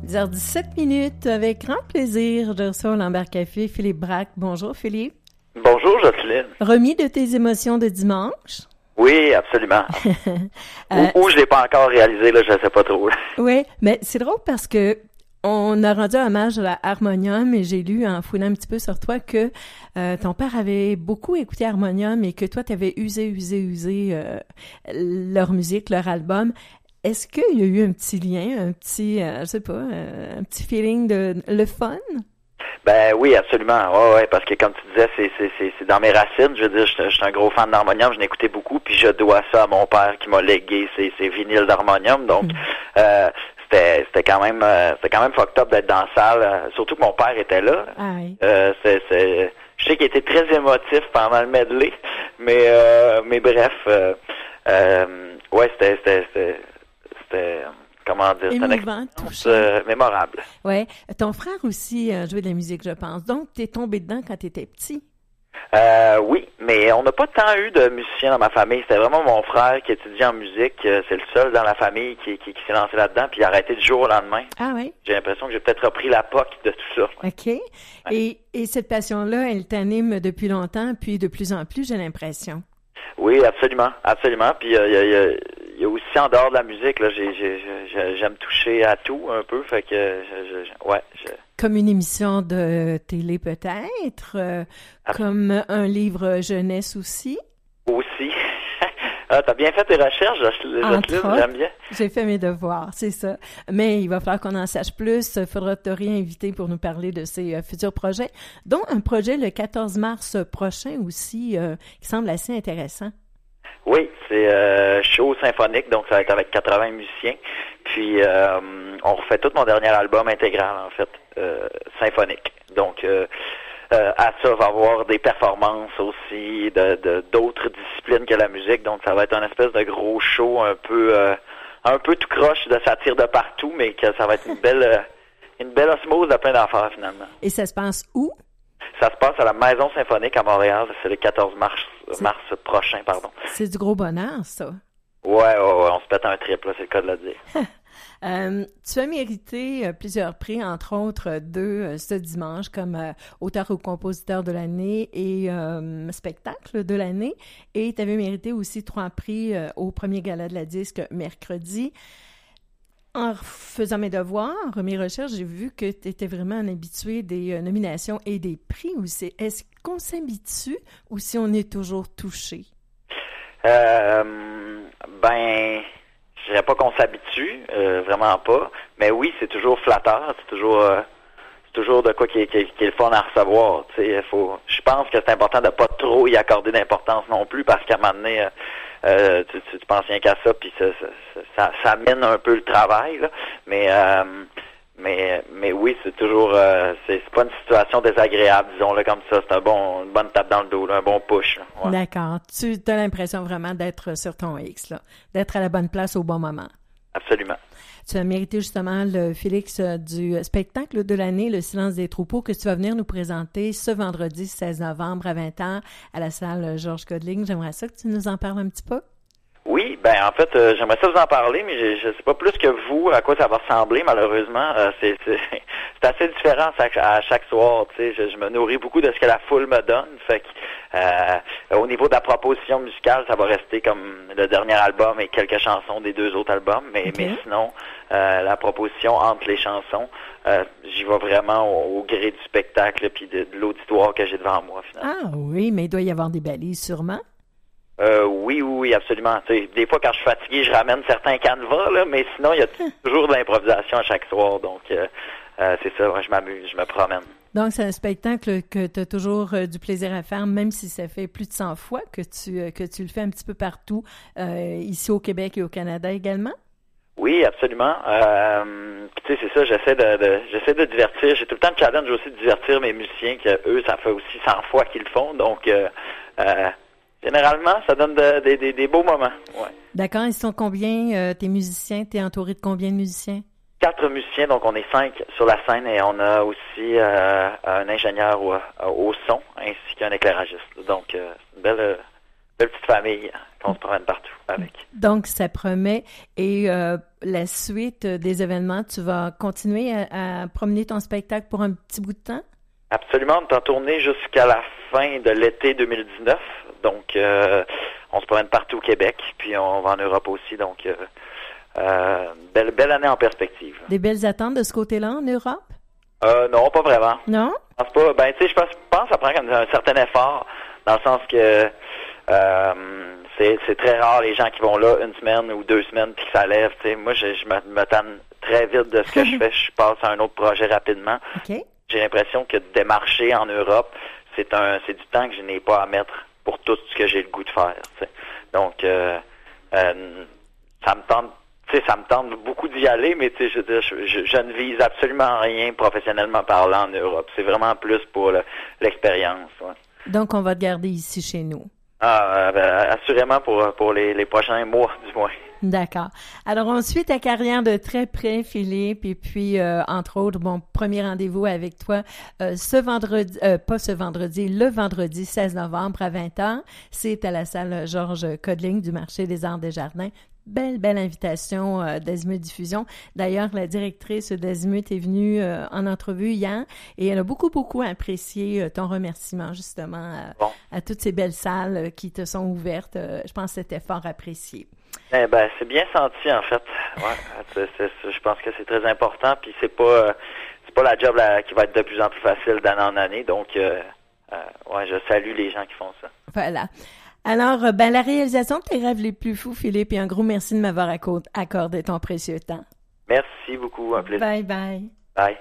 10h17 avec grand plaisir. Je reçois au Lambert Café Philippe Braque. Bonjour Philippe. Bonjour Jocelyne. Remis de tes émotions de dimanche? Oui, absolument. Ou je l'ai pas encore réalisé, là, je sais pas trop. Oui, mais c'est drôle parce que on a rendu hommage à la Harmonium et j'ai lu en fouillant un petit peu sur toi que ton père avait beaucoup écouté Harmonium et que toi, tu avais usé leur musique, leur album. Est-ce qu'il y a eu un petit lien, un petit, je sais pas, un petit feeling de le fun? Ben oui, absolument. Ouais, parce que comme tu disais, c'est dans mes racines. Je veux dire, je suis un gros fan d'Harmonium, je n'écoutais beaucoup, puis je dois ça à mon père qui m'a légué ces vinyles d'Harmonium. Donc c'était quand même fucked up d'être dans la salle, surtout que mon père était là. Ah oui. Je sais qu'il était très émotif pendant le medley, mais bref, ouais, c'était comment dire, émouvant, touchant, mémorable. Ouais, ton frère aussi jouait de la musique, je pense. Donc t'es tombé dedans quand t'étais petit. Oui, mais on n'a pas tant eu de musiciens dans ma famille. C'était vraiment mon frère qui étudiait en musique. C'est le seul dans la famille qui s'est lancé là-dedans, puis il a arrêté du jour au lendemain. Ah oui? J'ai l'impression que j'ai peut-être repris la POC de tout ça. OK. Ouais. Et cette passion-là, elle t'anime depuis longtemps, puis de plus en plus, j'ai l'impression. Oui, absolument. Puis il y a aussi en dehors de la musique, là, j'aime toucher à tout un peu, fait que Comme une émission de télé peut-être, comme un livre jeunesse aussi. Aussi. Ah, t'as bien fait tes recherches, j'aime bien. J'ai fait mes devoirs, c'est ça. Mais il va falloir qu'on en sache plus. Il faudra te réinviter pour nous parler de ces futurs projets, dont un projet le 14 mars prochain aussi, qui semble assez intéressant. Oui, c'est show symphonique, donc ça va être avec 80 musiciens. Puis on refait tout mon dernier album intégral, en fait, symphonique. Donc à ça va avoir des performances aussi d'autres disciplines que la musique. Donc ça va être un espèce de gros show un peu tout croche, ça tire de partout, mais que ça va être une belle osmose de plein d'affaires finalement. Et ça se passe où? Ça se passe à la Maison Symphonique à Montréal. C'est le 14 mars prochain, pardon. C'est du gros bonheur, ça. Ouais, on se pète un trip, là, c'est le cas de le dire. Tu as mérité plusieurs prix, entre autres deux ce dimanche, comme auteur ou compositeur de l'année et spectacle de l'année. Et tu avais mérité aussi 3 prix au premier gala de la disque mercredi. En faisant mes devoirs, mes recherches, j'ai vu que tu étais vraiment un habitué des nominations et des prix aussi. Est-ce qu'on s'habitue ou si on est toujours touché? Je dirais pas qu'on s'habitue, vraiment pas. Mais oui, c'est toujours flatteur, c'est toujours de quoi qui est le fun à recevoir. Tu sais, je pense que c'est important de pas trop y accorder d'importance non plus, parce qu'à un moment donné, tu penses rien qu'à ça, puis ça mine un peu le travail, là. Mais oui, c'est toujours c'est pas une situation désagréable, disons-le comme ça. C'est une bonne tape dans le dos, là, un bon push. Là. Ouais. D'accord. Tu as l'impression vraiment d'être sur ton X, là, d'être à la bonne place au bon moment. Absolument. Tu as mérité justement le Félix du spectacle de l'année, Le silence des troupeaux, que tu vas venir nous présenter ce vendredi 16 novembre à 20h à la salle Georges Codling. J'aimerais ça que tu nous en parles un petit peu. Oui, en fait, j'aimerais ça vous en parler, mais je sais pas plus que vous à quoi ça va ressembler, malheureusement. C'est assez différent à chaque soir, tu sais. Je me nourris beaucoup de ce que la foule me donne, fait que au niveau de la proposition musicale, ça va rester comme le dernier album et quelques chansons des 2 autres albums, mais sinon, la proposition entre les chansons, j'y vais vraiment au gré du spectacle puis de l'auditoire que j'ai devant moi, finalement. Ah oui, mais il doit y avoir des balises, sûrement. Oui, absolument. Tu sais, des fois, quand je suis fatigué, je ramène certains canevas, là, mais sinon, il y a toujours de l'improvisation à chaque soir. Donc, c'est ça, je m'amuse, je me promène. Donc, c'est un spectacle que tu as toujours du plaisir à faire, même si ça fait plus de 100 fois que tu le fais un petit peu partout, ici au Québec et au Canada également? Oui, absolument. Tu sais, c'est ça, j'essaie de divertir. J'ai tout le temps le challenge aussi de divertir mes musiciens, que eux, ça fait aussi 100 fois qu'ils le font. Donc, généralement, ça donne des beaux moments. Ouais. D'accord. Ils sont combien, tes musiciens? T'es entouré de combien de musiciens? 4 musiciens, donc on est 5 sur la scène et on a aussi un ingénieur au son ainsi qu'un éclairagiste. Donc, une belle petite famille qu'on se promène partout avec. Donc, ça promet. Et la suite des événements, tu vas continuer à promener ton spectacle pour un petit bout de temps? Absolument, on est en tournée jusqu'à la fin de l'été 2019. Donc, on se promène partout au Québec, puis on va en Europe aussi. Donc, belle année en perspective. Des belles attentes de ce côté-là en Europe? Non, pas vraiment. Non? Je pense pas. Ben, tu sais, je pense que ça prend un certain effort, dans le sens que c'est très rare les gens qui vont là une semaine ou 2 semaines puis que ça lève. Tu sais, moi, je me tanne très vite de ce que je fais. Je passe à un autre projet rapidement. OK. J'ai l'impression que de démarcher en Europe, c'est du temps que je n'ai pas à mettre pour tout ce que j'ai le goût de faire. Tu sais. Donc, ça me tente. Tu sais, ça me tente beaucoup d'y aller, mais tu sais, je ne vise absolument rien professionnellement parlant en Europe. C'est vraiment plus pour l'expérience. Ouais. Donc, on va te garder ici chez nous. Assurément pour les prochains mois, du moins. D'accord. Alors, on suit ta carrière de très près, Philippe, et puis, entre autres, mon premier rendez-vous avec toi, le vendredi 16 novembre à 20h, c'est à la salle Georges Codling du marché des Arts des Jardins. Belle invitation d'Azimut Diffusion. D'ailleurs, la directrice d'Azimut est venue en entrevue hier et elle a beaucoup apprécié ton remerciement justement à toutes ces belles salles qui te sont ouvertes. Je pense que c'était fort apprécié. C'est bien senti en fait. Ouais, je pense que c'est très important. Puis c'est pas la job qui va être de plus en plus facile d'année en année. Donc, je salue les gens qui font ça. Voilà. Alors, la réalisation de tes rêves les plus fous, Philippe, et un gros merci de m'avoir accordé ton précieux temps. Merci beaucoup, un plaisir. Bye. Bye.